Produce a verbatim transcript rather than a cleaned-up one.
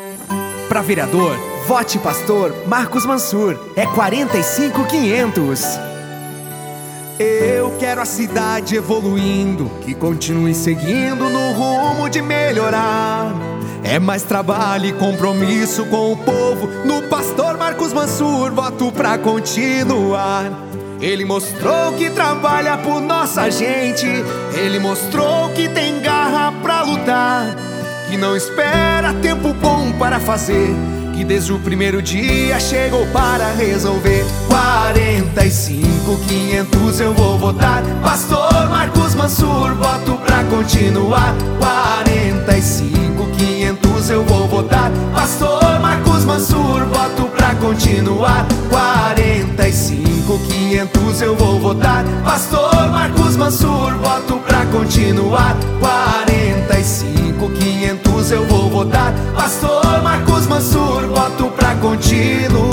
Pra vereador, vote pastor Marcos Mansur. É quarenta e cinco mil e quinhentos. Eu quero a cidade evoluindo, que continue seguindo no rumo de melhorar. É mais trabalho e compromisso com o povo. No pastor Marcos Mansur, voto pra continuar. Ele mostrou que trabalha por nossa gente. Ele mostrou que tem garra pra lutar, que não espera tempo bom para fazer, que desde o primeiro dia chegou para resolver. Quarenta e cinco mil e quinhentos eu vou votar. Pastor Marcos Mansur, voto pra continuar. Quarenta e cinco mil e quinhentos eu vou votar. Pastor Marcos Mansur, voto pra continuar. Quarenta e cinco mil e quinhentos eu vou votar. Pastor Marcos Mansur, voto pra continuar. Quarenta e cinco mil e quinhentos eu vou votar. Pastor Marcos Mansur, voto pra continuar.